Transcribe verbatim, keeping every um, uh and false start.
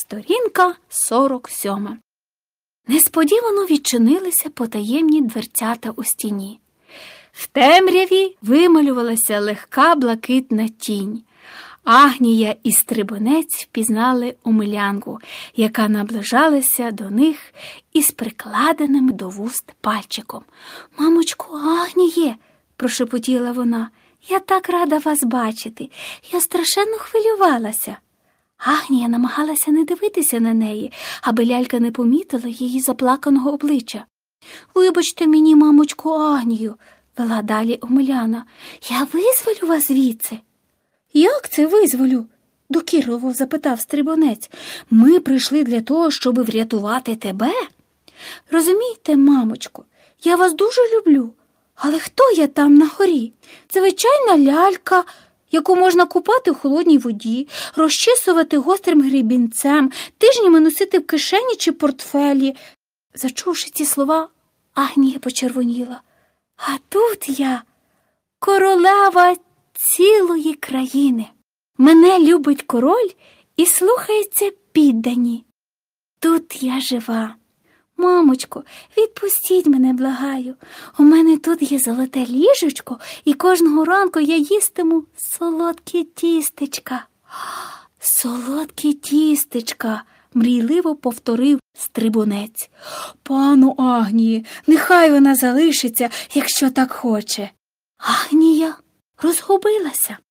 Сторінка сорок сьома. Несподівано відчинилися потаємні дверцята у стіні. В темряві вималювалася легка блакитна тінь. Агнія і Стрибунець впізнали Омелянку, яка наближалася до них із прикладеним до вуст пальчиком. «Мамочко, Агніє!» – прошепотіла вона. «Я так рада вас бачити! Я страшенно хвилювалася!» Агнія намагалася не дивитися на неї, аби лялька не помітила її заплаканого обличчя. «Вибачте мені, мамочку, Агнію!» – вела далі Омеляна. «Я визволю вас звідси!» «Як це визволю?» – докірливо запитав Стрибунець. «Ми прийшли для того, щоб врятувати тебе?» «Розумієте, мамочко, я вас дуже люблю, але хто я там на горі? Це звичайна лялька, яку можна купати в холодній воді, розчісувати гострим гребінцем, тижнями носити в кишені чи портфелі». Зачувши ці слова, Агнія почервоніла. «А тут я королева цілої країни. Мене любить король і слухаються піддані. Тут я жива. Мамочко, відпустіть мене, благаю. У мене тут є золоте ліжечко, і кожного ранку я їстиму солодкі тістечка». «Солодкі тістечка», – мрійливо повторив Стрибунець. «Пану Агнії, нехай вона залишиться, якщо так хоче». Агнія розгубилася.